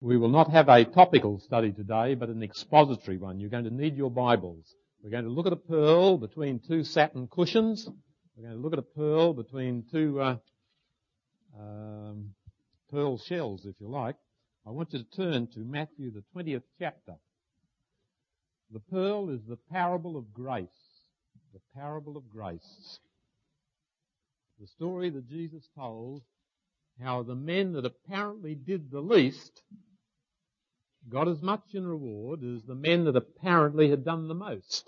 We will not have a topical study today, but an expository one. You're going to need your Bibles. We're going to look at a pearl between two satin cushions. We're going to look at a pearl between two pearl shells, if you like. I want you to turn to Matthew, the 20th chapter. The pearl is the parable of grace. The parable of grace. The story that Jesus told, how the men that apparently did the least got as much in reward as the men that apparently had done the most.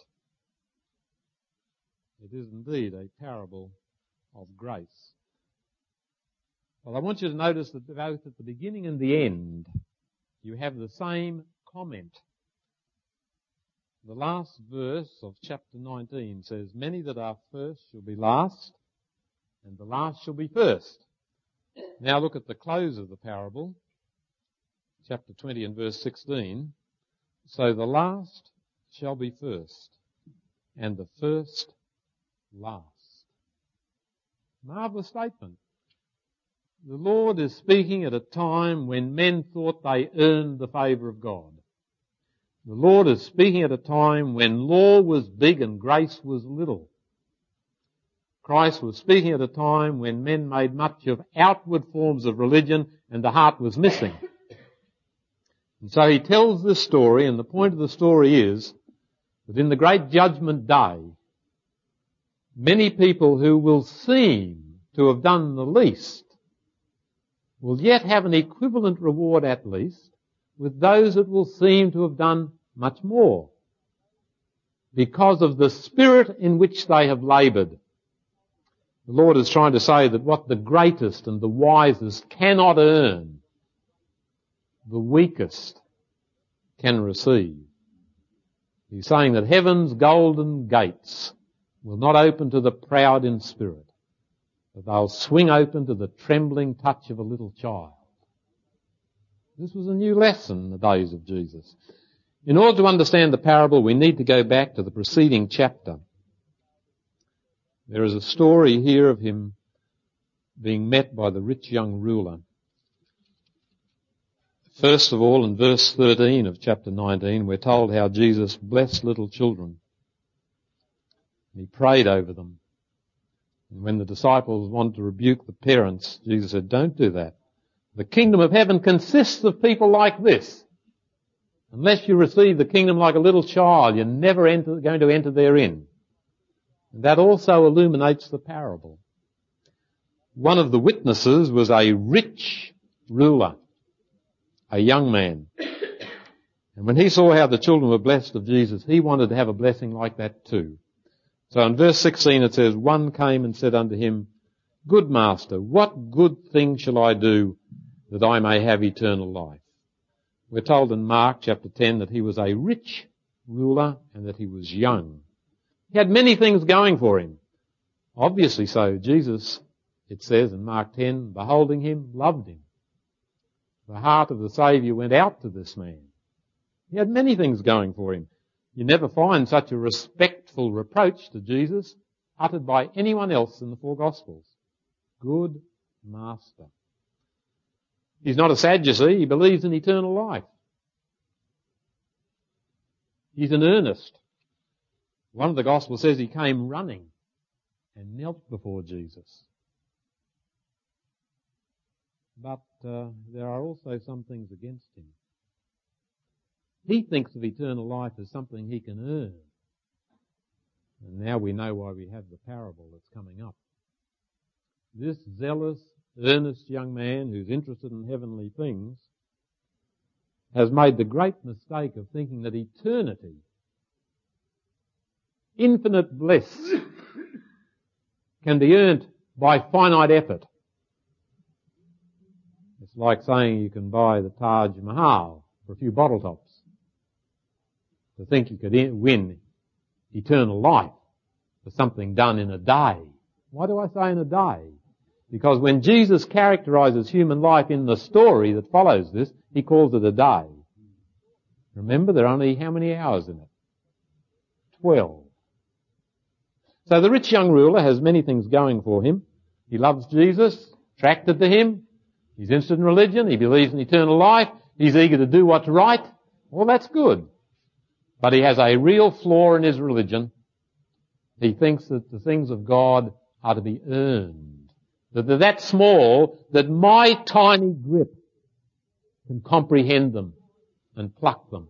It is indeed a parable of grace. Well, I want you to notice that both at the beginning and the end, you have the same comment. The last verse of chapter 19 says, "Many that are first shall be last, and the last shall be first." Now look at the close of the parable, chapter 20 and verse 16. "So the last shall be first, and the first last." Marvellous statement. The Lord is speaking at a time when men thought they earned the favour of God. The Lord is speaking at a time when law was big and grace was little. Christ was speaking at a time when men made much of outward forms of religion and the heart was missing. And so he tells this story, and the point of the story is that in the great judgment day, many people who will seem to have done the least will yet have an equivalent reward at least with those that will seem to have done much more because of the spirit in which they have laboured. The Lord is trying to say that what the greatest and the wisest cannot earn, the weakest can receive. He's saying that heaven's golden gates will not open to the proud in spirit, but they'll swing open to the trembling touch of a little child. This was a new lesson in the days of Jesus. In order to understand the parable, we need to go back to the preceding chapter. There is a story here of him being met by the rich young ruler. First of all, in verse 13 of chapter 19, we're told how Jesus blessed little children. He prayed over them. And when the disciples wanted to rebuke the parents, Jesus said, "Don't do that. The kingdom of heaven consists of people like this. Unless you receive the kingdom like a little child, you're never going to enter therein." And that also illuminates the parable. One of the witnesses was a rich ruler, a young man. And when he saw how the children were blessed of Jesus, he wanted to have a blessing like that too. So in verse 16 it says, "One came and said unto him, Good master, what good thing shall I do that I may have eternal life?" We're told in Mark chapter 10 that he was a rich ruler and that he was young. He had many things going for him. Obviously so. Jesus, it says in Mark 10, beholding him, loved him. The heart of the Saviour went out to this man. He had many things going for him. You never find such a respectful reproach to Jesus uttered by anyone else in the four Gospels. Good master. He's not a Sadducee. He believes in eternal life. He's in earnest. One of the Gospels says he came running and knelt before Jesus. But there are also some things against him. He thinks of eternal life as something he can earn. And now we know why we have the parable that's coming up. This zealous, earnest young man who's interested in heavenly things has made the great mistake of thinking that eternity, infinite bliss, can be earned by finite effort. It's like saying you can buy the Taj Mahal for a few bottle tops. To think you could win eternal life for something done in a day. Why do I say in a day? Because when Jesus characterizes human life in the story that follows this, he calls it a day. Remember, there are only how many hours in it? 12. So the rich young ruler has many things going for him. He loves Jesus, attracted to him. He's interested in religion. He believes in eternal life. He's eager to do what's right. Well, that's good. But he has a real flaw in his religion. He thinks that the things of God are to be earned. That they're that small that my tiny grip can comprehend them and pluck them.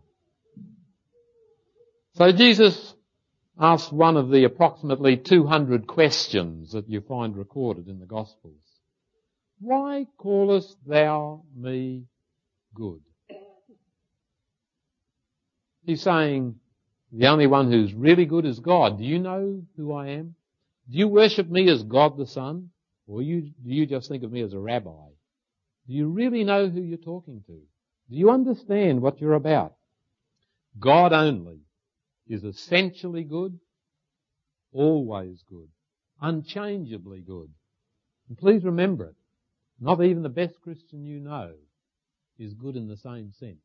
So Jesus asked one of the approximately 200 questions that you find recorded in the Gospels. Why callest thou me good? He's saying, the only one who's really good is God. Do you know who I am? Do you worship me as God the Son? Or do you just think of me as a rabbi? Do you really know who you're talking to? Do you understand what you're about? God only is essentially good, always good, unchangeably good. And please remember it. Not even the best Christian you know is good in the same sense.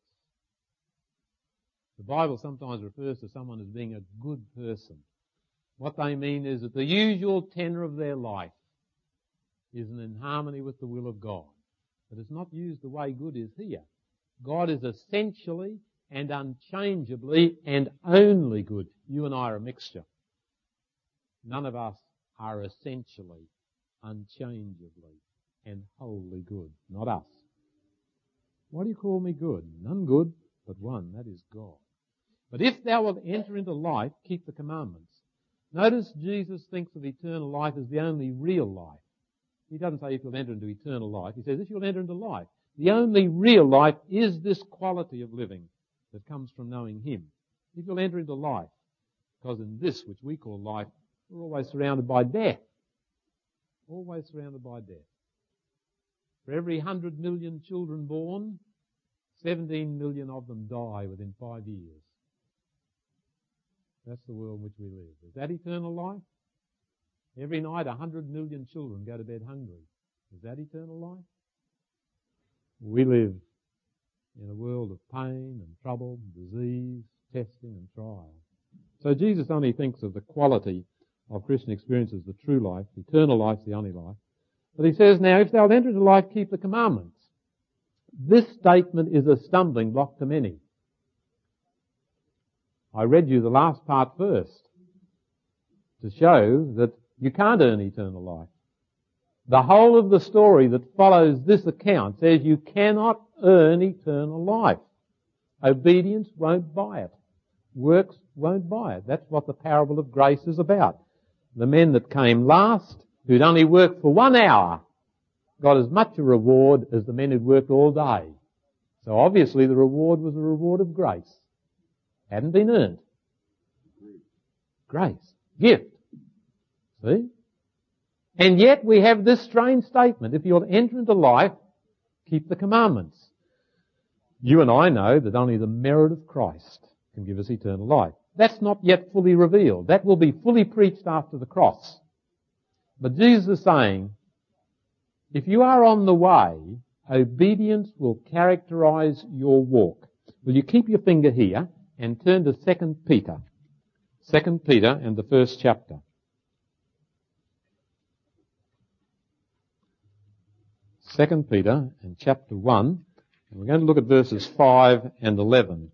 The Bible sometimes refers to someone as being a good person. What they mean is that the usual tenor of their life is in harmony with the will of God. But it's not used the way good is here. God is essentially and unchangeably and only good. You and I are a mixture. None of us are essentially, unchangeably and wholly good. Not us. Why do you call me good? None good but one, that is God. But if thou wilt enter into life, keep the commandments. Notice Jesus thinks of eternal life as the only real life. He doesn't say if you'll enter into eternal life. He says if you'll enter into life. The only real life is this quality of living that comes from knowing Him. If you'll enter into life, because in this which we call life, we're always surrounded by death. Always surrounded by death. For every 100 million children born, 17 million of them die within 5 years. That's the world in which we live. Is that eternal life? Every night 100 million children go to bed hungry. Is that eternal life? We live in a world of pain and trouble, disease, testing and trial. So Jesus only thinks of the quality of Christian experience as the true life. Eternal life's the only life. But he says, now, if thou enter into life, keep the commandments. This statement is a stumbling block to many. I read you the last part first to show that you can't earn eternal life. The whole of the story that follows this account says you cannot earn eternal life. Obedience won't buy it. Works won't buy it. That's what the parable of grace is about. The men that came last, who'd only worked for 1 hour, got as much a reward as the men who'd worked all day. So obviously the reward was a reward of grace. Hadn't been earned. Grace. Gift. See? And yet we have this strange statement. If you'll enter into life, keep the commandments. You and I know that only the merit of Christ can give us eternal life. That's not yet fully revealed. That will be fully preached after the cross. But Jesus is saying, if you are on the way, obedience will characterize your walk. Will you keep your finger here and turn to 2 Peter? 2 Peter and the first chapter. 2 Peter and chapter 1. And we're going to look at verses 5 and 11.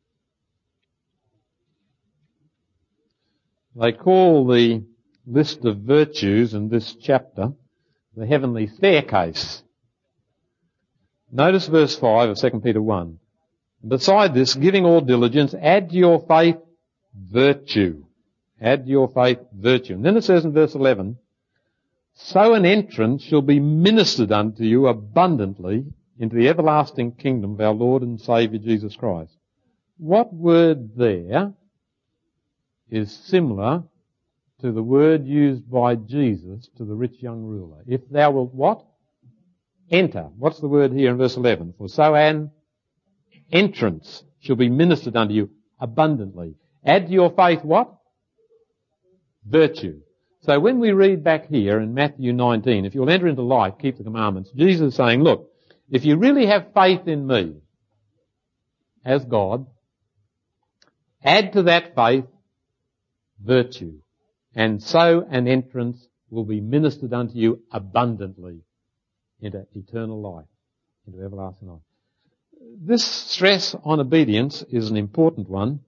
They call the list of virtues in this chapter the heavenly staircase. Notice verse 5 of 2 Peter 1. Beside this, giving all diligence, add to your faith virtue. Add to your faith virtue. And then it says in verse 11, so an entrance shall be ministered unto you abundantly into the everlasting kingdom of our Lord and Saviour Jesus Christ. What word there is similar to the word used by Jesus to the rich young ruler? If thou wilt what? Enter. What's the word here in verse 11? For so an entrance shall be ministered unto you abundantly. Add to your faith what? Virtue. So when we read back here in Matthew 19, if you'll enter into life, keep the commandments, Jesus is saying, look, if you really have faith in me as God, add to that faith virtue. And so an entrance will be ministered unto you abundantly into eternal life, into everlasting life. this stress on obedience is an important one.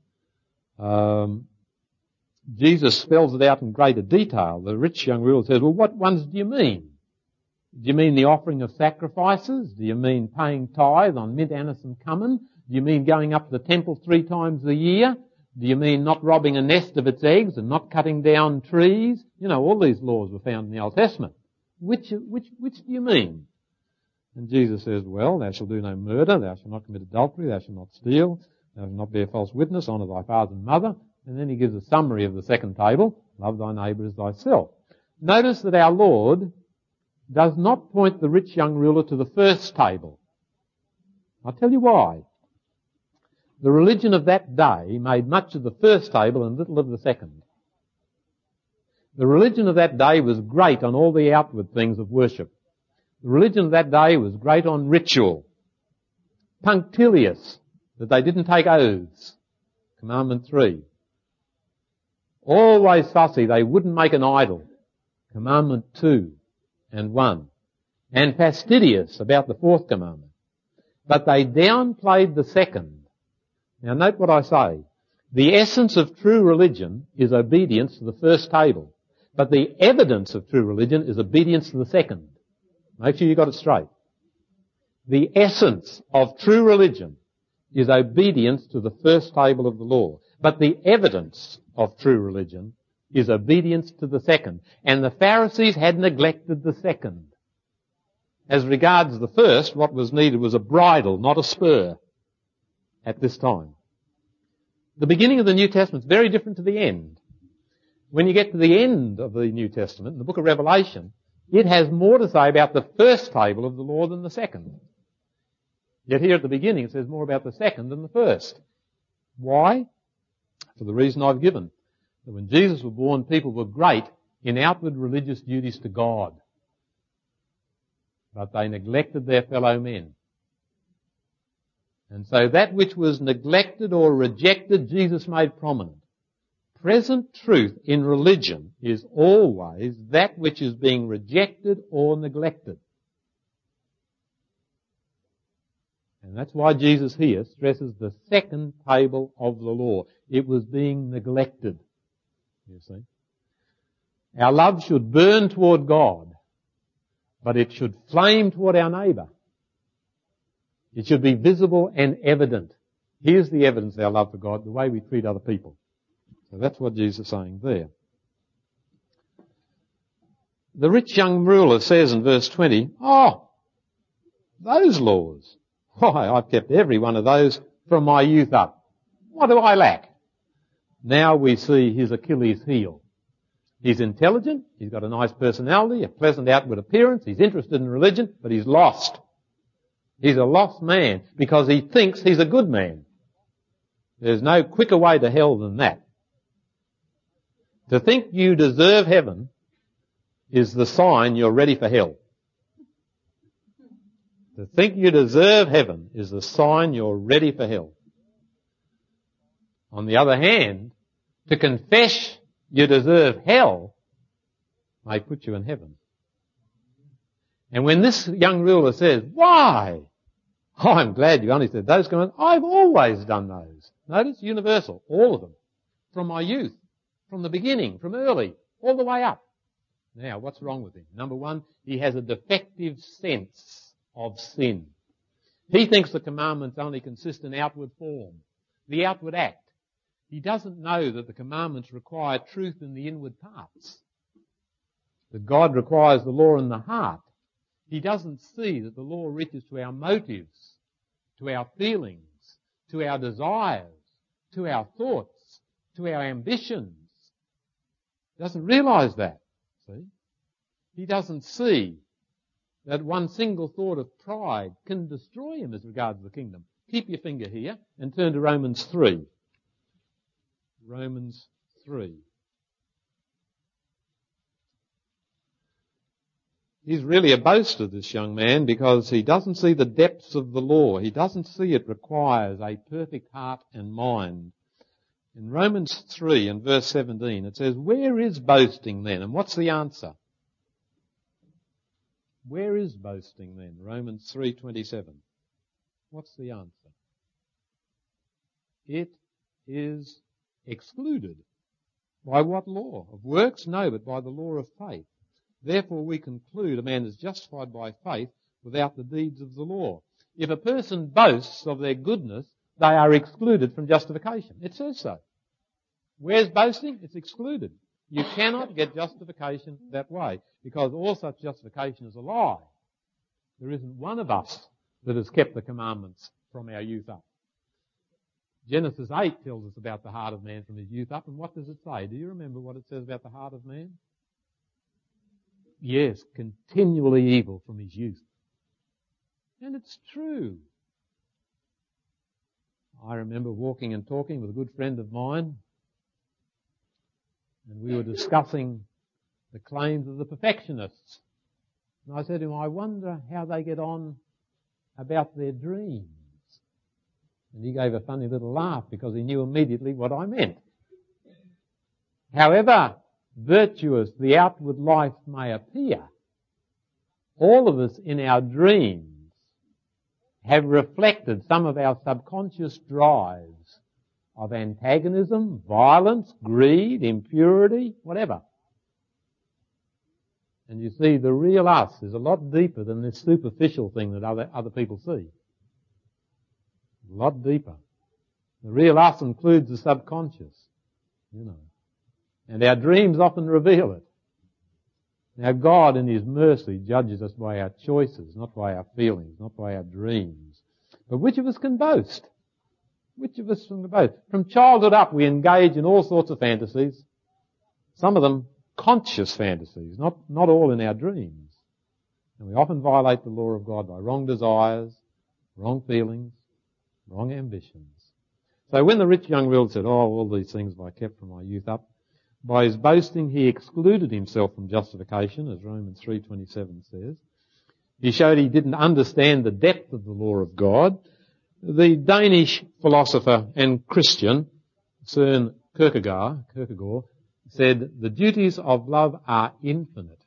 Jesus spells it out in greater detail. The rich young ruler says, well, what ones do you mean? Do you mean the offering of sacrifices? Do you mean paying tithe on mint, anise and cumin? Do you mean going up to the temple 3 times a year? Do you mean not robbing a nest of its eggs and not cutting down trees? You know, all these laws were found in the Old Testament. Which do you mean? And Jesus says, well, thou shalt do no murder, thou shalt not commit adultery, thou shalt not steal, thou shalt not bear false witness, honour thy father and mother. And then he gives a summary of the second table, love thy neighbour as thyself. Notice that our Lord does not point the rich young ruler to the first table. I'll tell you why. The religion of that day made much of the first table and little of the second. The religion of that day was great on all the outward things of worship. The religion of that day was great on ritual. Punctilious, that they didn't take oaths. Commandment 3. Always fussy, they wouldn't make an idol. Commandment 2 and 1. And fastidious about the 4th commandment. But they downplayed the second. Now note what I say. The essence of true religion is obedience to the first table. But the evidence of true religion is obedience to the second. Make sure you got it straight. The essence of true religion is obedience to the first table of the law. But the evidence of true religion is obedience to the second. And the Pharisees had neglected the second. As regards the first, what was needed was a bridle, not a spur, at this time. The beginning of the New Testament is very different to the end. When you get to the end of the New Testament, the book of Revelation, it has more to say about the first table of the law than the second. Yet here at the beginning it says more about the second than the first. Why? For the reason I've given. That when Jesus was born, people were great in outward religious duties to God. But they neglected their fellow men. And so that which was neglected or rejected, Jesus made prominent. Present truth in religion is always that which is being rejected or neglected. And that's why Jesus here stresses the second table of the law. It was being neglected. You see? Our love should burn toward God, but it should flame toward our neighbour. It should be visible and evident. Here's the evidence of our love for God, the way we treat other people. So that's what Jesus is saying there. The rich young ruler says in verse 20, oh, those laws. Why, I've kept every one of those from my youth up. What do I lack? Now we see his Achilles heel. He's intelligent, he's got a nice personality, a pleasant outward appearance, he's interested in religion, but he's lost. He's a lost man because he thinks he's a good man. There's no quicker way to hell than that. To think you deserve heaven is the sign you're ready for hell. To think you deserve heaven is the sign you're ready for hell. On the other hand, to confess you deserve hell may put you in heaven. And when this young ruler says, why? Oh, I'm glad you only said those comments. I've always done those. Notice, universal, all of them. From my youth, from the beginning, from early, all the way up. Now, what's wrong with him? Number one, he has a defective sense of sin. He thinks the commandments only consist in outward form, the outward act. He doesn't know that the commandments require truth in the inward parts. That God requires the law in the heart. He doesn't see that the law reaches to our motives, to our feelings, to our desires, to our thoughts, to our ambitions. He doesn't realise that, see? He doesn't see that one single thought of pride can destroy him as regards the kingdom. Keep your finger here and turn to Romans 3. Romans 3. He's really a boaster, this young man, because he doesn't see the depths of the law. He doesn't see it requires a perfect heart and mind. In Romans 3 and verse 17, it says, where is boasting then? And what's the answer? Where is boasting then? Romans 3:27. What's the answer? It is excluded. By what law? Of works? No, but by the law of faith. Therefore we conclude a man is justified by faith without the deeds of the law. If a person boasts of their goodness, they are excluded from justification. It says so. Where's boasting? It's excluded. You cannot get justification that way, because all such justification is a lie. There isn't one of us that has kept the commandments from our youth up. Genesis 8 tells us about the heart of man from his youth up, and what does it say? Do you remember what it says about the heart of man? Yes, continually evil from his youth. And it's true. I remember walking and talking with a good friend of mine, and we were discussing the claims of the perfectionists. And I said to him, I wonder how they get on about their dreams. And he gave a funny little laugh because he knew immediately what I meant. However virtuous the outward life may appear, all of us in our dreams have reflected some of our subconscious drives of antagonism, violence, greed, impurity, whatever. And you see, the real us is a lot deeper than this superficial thing that other people see. A lot deeper. The real us includes the subconscious, And our dreams often reveal it. Now God in His mercy judges us by our choices, not by our feelings, not by our dreams. But which of us can boast? Which of us can boast? From childhood up we engage in all sorts of fantasies. Some of them conscious fantasies, not all in our dreams. And we often violate the law of God by wrong desires, wrong feelings, wrong ambitions. So when the rich young ruler said, all these things I kept from my youth up, by his boasting he excluded himself from justification, as Romans 3:27 says. He showed he didn't understand the depth of the law of God. The Danish philosopher and Christian, Søren Kierkegaard, said, the duties of love are infinite.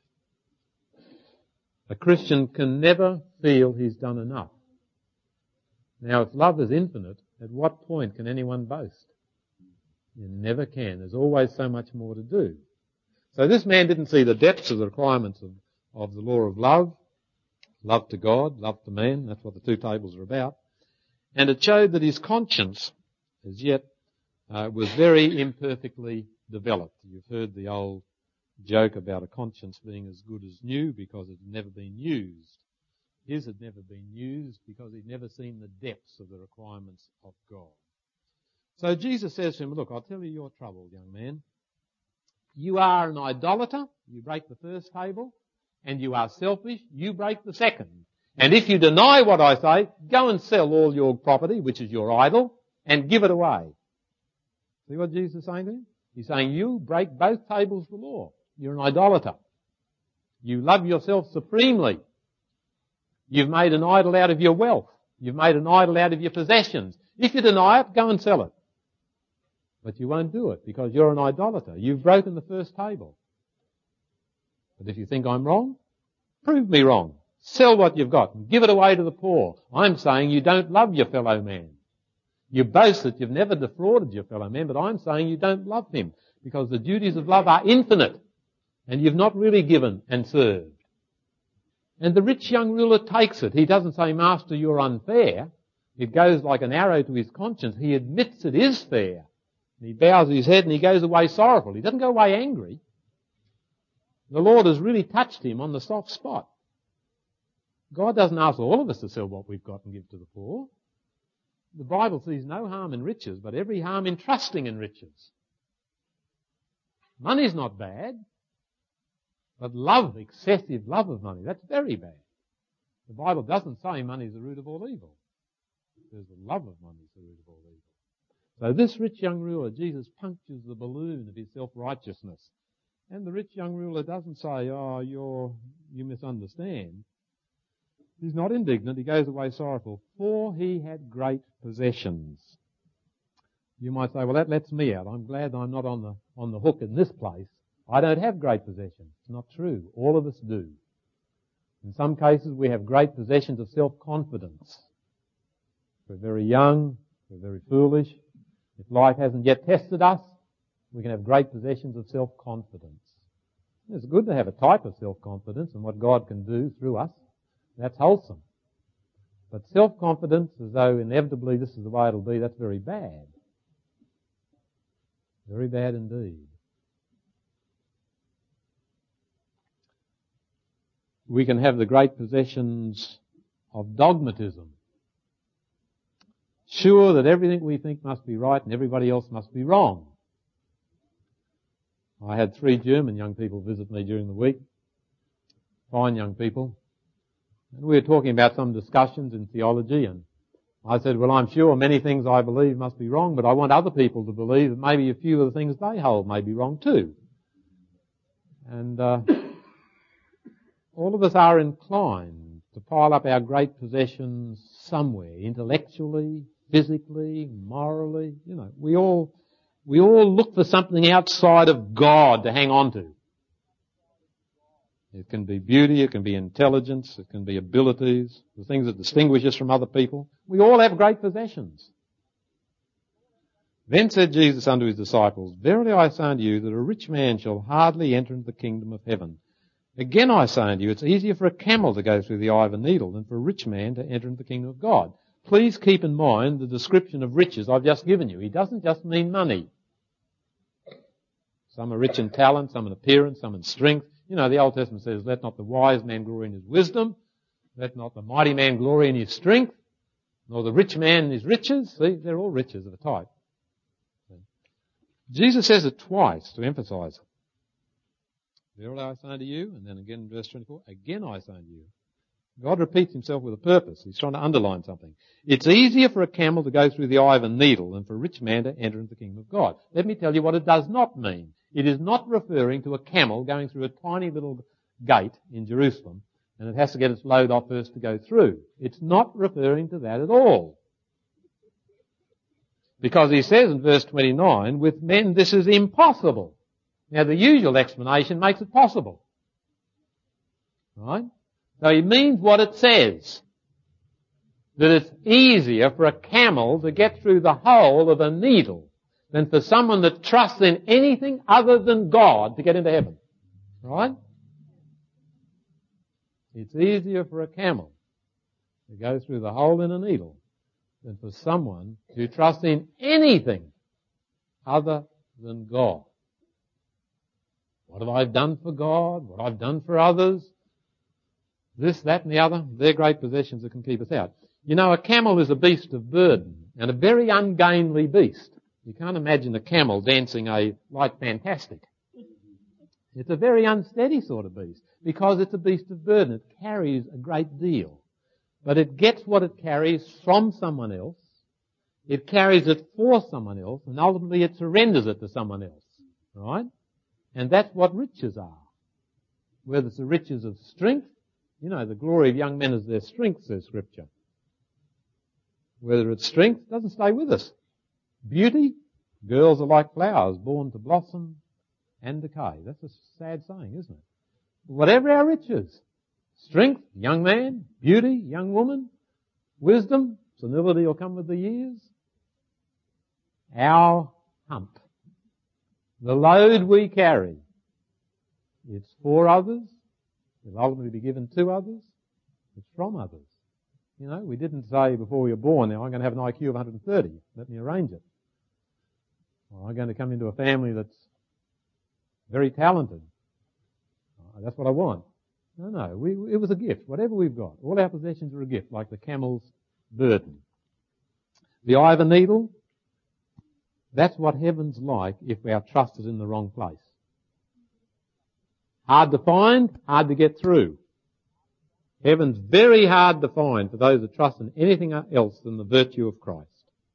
A Christian can never feel he's done enough. Now, if love is infinite, at what point can anyone boast? You never can. There's always so much more to do. So this man didn't see the depths of the requirements of the law of love. Love to God, love to man. That's what the two tables are about. And it showed that his conscience, as yet, was very imperfectly developed. You've heard the old joke about a conscience being as good as new because it had never been used. His had never been used because he'd never seen the depths of the requirements of God. So Jesus says to him, look, I'll tell you your trouble, young man. You are an idolater, you break the first table, and you are selfish, you break the second. And if you deny what I say, go and sell all your property, which is your idol, and give it away. See what Jesus is saying to him? He's saying you break both tables of the law. You're an idolater. You love yourself supremely. You've made an idol out of your wealth. You've made an idol out of your possessions. If you deny it, go and sell it. But you won't do it because you're an idolater. You've broken the first table. But if you think I'm wrong, prove me wrong. Sell what you've got and give it away to the poor. I'm saying you don't love your fellow man. You boast that you've never defrauded your fellow man, but I'm saying you don't love him because the duties of love are infinite and you've not really given and served. And the rich young ruler takes it. He doesn't say, Master, you're unfair. It goes like an arrow to his conscience. He admits it is fair. And he bows his head and he goes away sorrowful. He doesn't go away angry. The Lord has really touched him on the soft spot. God doesn't ask all of us to sell what we've got and give to the poor. The Bible sees no harm in riches, but every harm in trusting in riches. Money's not bad, but love, excessive love of money, that's very bad. The Bible doesn't say money is the root of all evil. It says the love of money is the root of all evil. So this rich young ruler, Jesus punctures the balloon of his self-righteousness. And the rich young ruler doesn't say, you misunderstand. He's not indignant. He goes away sorrowful, for he had great possessions. You might say, well, that lets me out. I'm glad I'm not on the hook in this place. I don't have great possessions. It's not true. All of us do. In some cases, we have great possessions of self-confidence. We're very young. We're very foolish. If life hasn't yet tested us, we can have great possessions of self-confidence. It's good to have a type of self-confidence and what God can do through us. That's wholesome. But self-confidence, as though inevitably this is the way it'll be, that's very bad. Very bad indeed. We can have the great possessions of dogmatism. Sure that everything we think must be right and everybody else must be wrong. I had 3 German young people visit me during the week. Fine young people. And we were talking about some discussions in theology, and I said, well, I'm sure many things I believe must be wrong, but I want other people to believe that maybe a few of the things they hold may be wrong too. And all of us are inclined to pile up our great possessions somewhere, intellectually, physically, morally. You know, we all look for something outside of God to hang on to. It can be beauty, it can be intelligence, it can be abilities, the things that distinguish us from other people. We all have great possessions. Then said Jesus unto his disciples, verily I say unto you that a rich man shall hardly enter into the kingdom of heaven. Again I say unto you, it's easier for a camel to go through the eye of a needle than for a rich man to enter into the kingdom of God. Please keep in mind the description of riches I've just given you. He doesn't just mean money. Some are rich in talent, some in appearance, some in strength. You know, the Old Testament says, let not the wise man glory in his wisdom, let not the mighty man glory in his strength, nor the rich man in his riches. See, they're all riches of a type. Jesus says it twice to emphasize it. Verily I say unto you, and then again in verse 24, again I say unto you. God repeats himself with a purpose. He's trying to underline something. It's easier for a camel to go through the eye of a needle than for a rich man to enter into the kingdom of God. Let me tell you what it does not mean. It is not referring to a camel going through a tiny little gate in Jerusalem, and it has to get its load off first to go through. It's not referring to that at all. Because he says in verse 29, with men this is impossible. Now the usual explanation makes it possible. Right? So he means what it says. That it's easier for a camel to get through the hole of a needle than for someone that trusts in anything other than God to get into heaven. Right? It's easier for a camel to go through the hole in a needle than for someone who trusts in anything other than God. What have I done for God? What I've done for others? This, that and the other. They're great possessions that can keep us out. You know, a camel is a beast of burden and a very ungainly beast. You can't imagine a camel dancing like fantastic. It's a very unsteady sort of beast because it's a beast of burden. It carries a great deal. But it gets what it carries from someone else. It carries it for someone else, and ultimately it surrenders it to someone else. Right? And that's what riches are. Whether it's the riches of strength, you know, the glory of young men is their strength, says Scripture. Whether it's strength, doesn't stay with us. Beauty, girls are like flowers, born to blossom and decay. That's a sad saying, isn't it? Whatever our riches, strength, young man, beauty, young woman, wisdom, senility will come with the years. Our hump, the load we carry, it's for others, it'll ultimately be given to others, it's from others. You know, we didn't say before we were born, now I'm going to have an IQ of 130, let me arrange it. Or I'm going to come into a family that's very talented. That's what I want. No, it was a gift, whatever we've got. All our possessions are a gift, like the camel's burden. The eye of a needle, that's what heaven's like if our trust is in the wrong place. Hard to find, hard to get through. Heaven's very hard to find for those that trust in anything else than the virtue of Christ.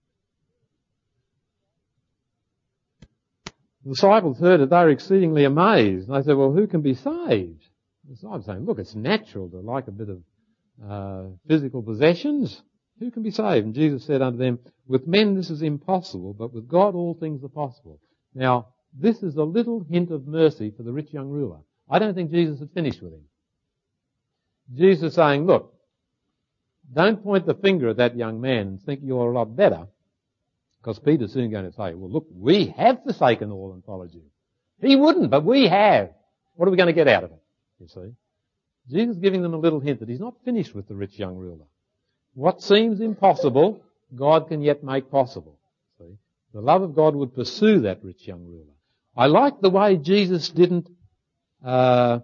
The disciples heard it, they were exceedingly amazed. And they said, well, who can be saved? The disciples saying, look, it's natural to like a bit of physical possessions. Who can be saved? And Jesus said unto them, with men this is impossible, but with God all things are possible. Now, this is a little hint of mercy for the rich young ruler. I don't think Jesus had finished with him. Jesus is saying, look, don't point the finger at that young man and think you're a lot better, because Peter's soon going to say, well, look, we have forsaken all and followed you. He wouldn't, but we have. What are we going to get out of it? You see? Jesus is giving them a little hint that he's not finished with the rich young ruler. What seems impossible, God can yet make possible. See? The love of God would pursue that rich young ruler. I like the way Jesus didn't try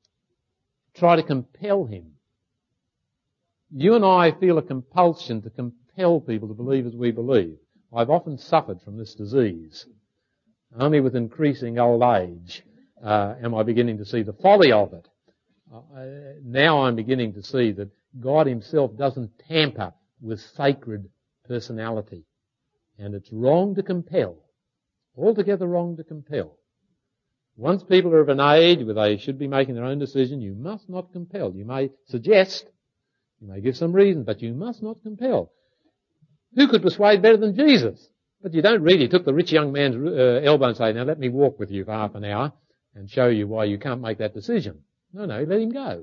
to compel him. You and I feel a compulsion to compel people to believe as we believe. I've often suffered from this disease. Only with increasing old age am I beginning to see the folly of it. Now I'm beginning to see that God himself doesn't tamper with sacred personality. And it's wrong to compel. Altogether wrong to compel. Once people are of an age where they should be making their own decision, you must not compel. You may suggest, you may give some reason, but you must not compel. Who could persuade better than Jesus? But you don't really took the rich young man's elbow and say, now let me walk with you for half an hour and show you why you can't make that decision. No, let him go.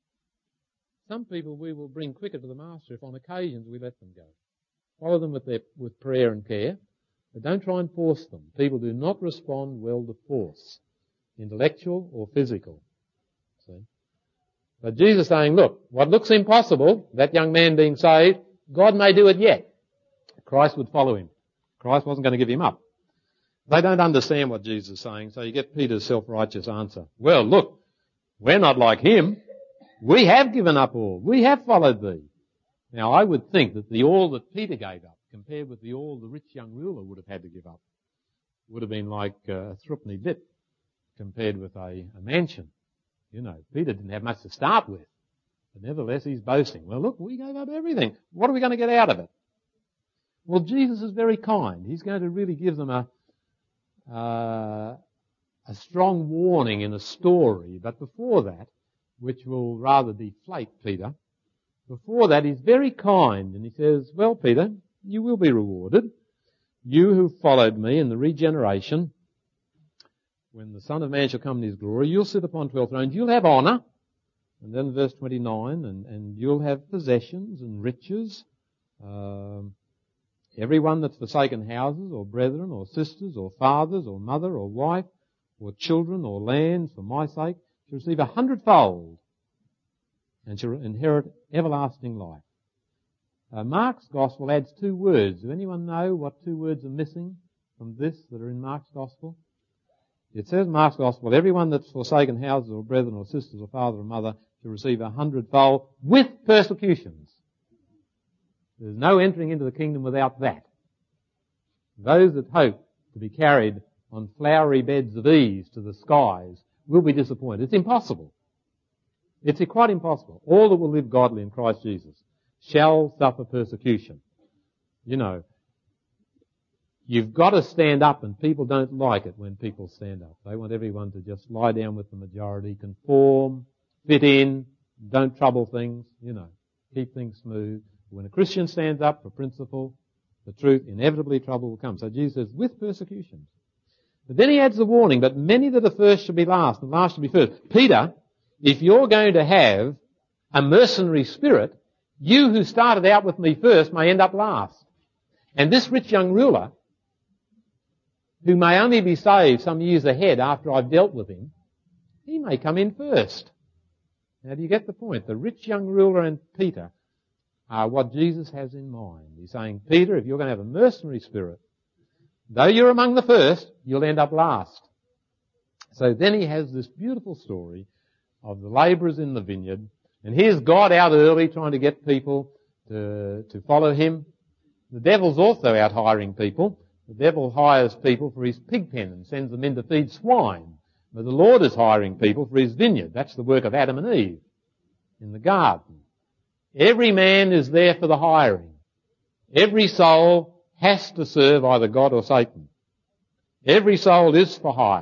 Some people we will bring quicker to the Master if on occasions we let them go. Follow them with prayer and care, but don't try and force them. People do not respond well to force, intellectual or physical. See? But Jesus is saying, look, what looks impossible, that young man being saved, God may do it yet. Christ would follow him. Christ wasn't going to give him up. They don't understand what Jesus is saying, so you get Peter's self-righteous answer. Well, look, we're not like him. We have given up all. We have followed thee. Now, I would think that the all that Peter gave up, compared with the all the rich young ruler would have had to give up, would have been like a threepenny bit compared with a mansion. You know, Peter didn't have much to start with. But nevertheless, he's boasting. Well, look, we gave up everything. What are we going to get out of it? Well, Jesus is very kind. He's going to really give them a strong warning in a story. But before that, which will rather deflate Peter, before that he's very kind. And he says, well, Peter, you will be rewarded. You who followed me in the regeneration, when the Son of Man shall come in his glory, you'll sit upon 12 thrones. You'll have honour. And then verse 29, and you'll have possessions and riches. Everyone that's forsaken houses or brethren or sisters or fathers or mother or wife or children or lands for my sake shall receive 100-fold and shall inherit everlasting life. Mark's Gospel adds 2 words. Does anyone know what 2 words are missing from this that are in Mark's Gospel? It says in Mark's Gospel, everyone that's forsaken houses or brethren or sisters or father or mother shall receive 100-fold with persecutions. There's no entering into the kingdom without that. Those that hope to be carried on flowery beds of ease to the skies will be disappointed. It's impossible. It's quite impossible. All that will live godly in Christ Jesus shall suffer persecution. You know, you've got to stand up, and people don't like it when people stand up. They want everyone to just lie down with the majority, conform, fit in, don't trouble things, you know, keep things smooth. When a Christian stands up for principle, the truth, inevitably trouble will come. So Jesus says, with persecutions. But then he adds the warning, but many that are first shall be last, and last shall be first. Peter, if you're going to have a mercenary spirit, you who started out with me first may end up last. And this rich young ruler, who may only be saved some years ahead after I've dealt with him, he may come in first. Now, do you get the point? The rich young ruler and Peter are what Jesus has in mind. He's saying, Peter, if you're going to have a mercenary spirit, though you're among the first, you'll end up last. So then he has this beautiful story of the labourers in the vineyard, and here's God out early trying to get people to follow him. The devil's also out hiring people. The devil hires people for his pig pen and sends them in to feed swine. But the Lord is hiring people for his vineyard. That's the work of Adam and Eve in the garden. Every man is there for the hiring. Every soul has to serve either God or Satan. Every soul is for hire.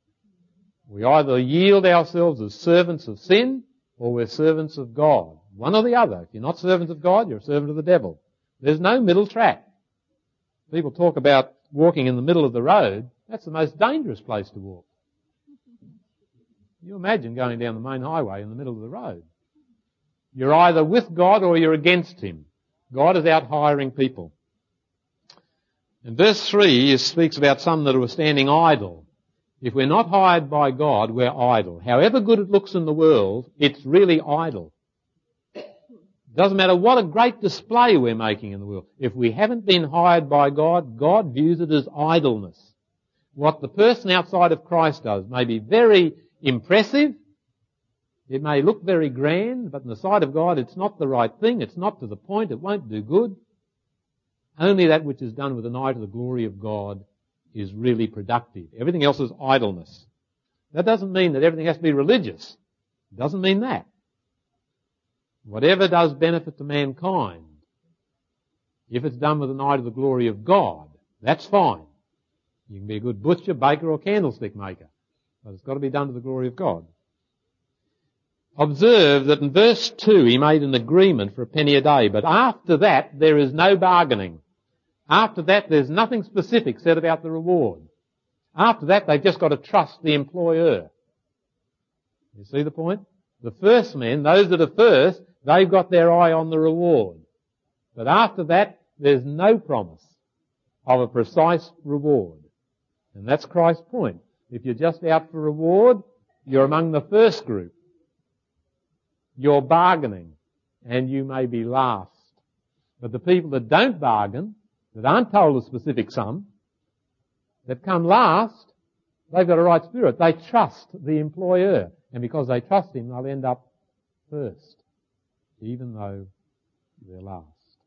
We either yield ourselves as servants of sin or we're servants of God. One or the other. If you're not servants of God, you're a servant of the devil. There's no middle track. People talk about walking in the middle of the road. That's the most dangerous place to walk. You imagine going down the main highway in the middle of the road. You're either with God or you're against Him. God is out hiring people. In verse 3, it speaks about some that were standing idle. If we're not hired by God, we're idle. However good it looks in the world, it's really idle. Doesn't matter what a great display we're making in the world. If we haven't been hired by God, God views it as idleness. What the person outside of Christ does may be very impressive. It may look very grand, but in the sight of God, it's not the right thing. It's not to the point. It won't do good. Only that which is done with an eye to the glory of God is really productive. Everything else is idleness. That doesn't mean that everything has to be religious. It doesn't mean that. Whatever does benefit to mankind, if it's done with an eye to the glory of God, that's fine. You can be a good butcher, baker, or candlestick maker, but it's got to be done to the glory of God. Observe that in verse 2 he made an agreement for a penny a day, but after that there is no bargaining. After that there's nothing specific said about the reward. After that they've just got to trust the employer. You see the point? The first men, those that are first, they've got their eye on the reward. But after that there's no promise of a precise reward. And that's Christ's point. If you're just out for reward, you're among the first group. You're bargaining, and you may be last. But the people that don't bargain, that aren't told a specific sum, that come last, they've got a right spirit. They trust the employer, and because they trust him, they'll end up first, even though they're last.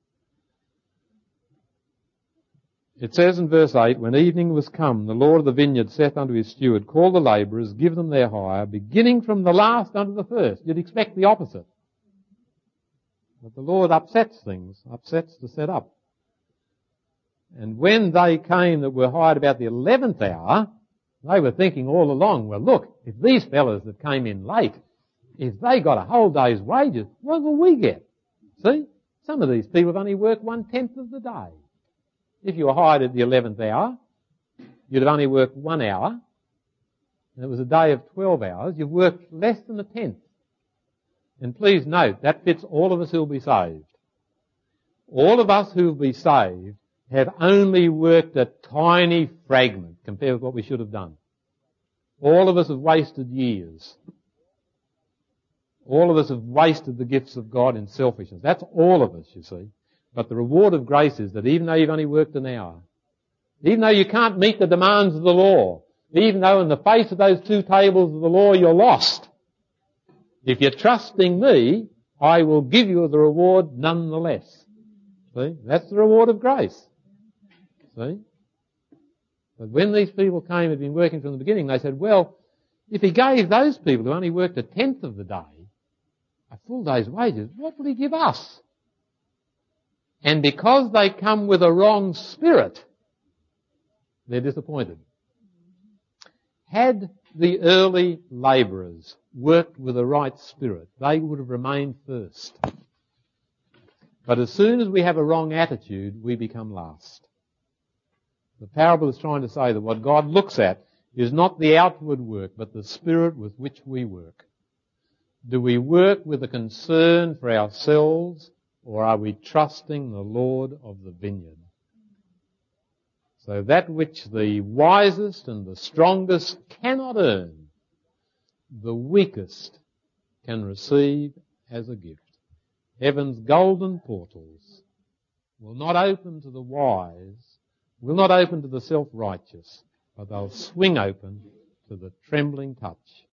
It says in verse 8, when evening was come, the Lord of the vineyard saith unto his steward, call the labourers, give them their hire, beginning from the last unto the first. You'd expect the opposite. But the Lord upsets things, upsets the set up. And when they came that were hired about the 11th hour, they were thinking all along, well look, if these fellas that came in late, if they got a whole day's wages, what will we get? See? Some of these people have only worked 1/10 of the day. If you were hired at the 11th hour, you'd have only worked 1 hour, and it was a day of 12 hours. You've worked less than a tenth. And please note, that fits all of us who'll be saved. All of us who'll be saved have only worked a tiny fragment compared with what we should have done. All of us have wasted years. All of us have wasted the gifts of God in selfishness. That's all of us, you see. But the reward of grace is that even though you've only worked an hour, even though you can't meet the demands of the law, even though in the face of those 2 tables of the law you're lost, if you're trusting me, I will give you the reward nonetheless. See? That's the reward of grace. See? But when these people came and had been working from the beginning, they said, well, if he gave those people who only worked a tenth of the day a full day's wages, what will he give us? And because they come with a wrong spirit, they're disappointed. Had the early labourers worked with the right spirit, they would have remained first. But as soon as we have a wrong attitude, we become last. The parable is trying to say that what God looks at is not the outward work, but the spirit with which we work. Do we work with a concern for ourselves, or are we trusting the Lord of the vineyard? So that which the wisest and the strongest cannot earn, the weakest can receive as a gift. Heaven's golden portals will not open to the wise, will not open to the self-righteous, but they'll swing open to the trembling touch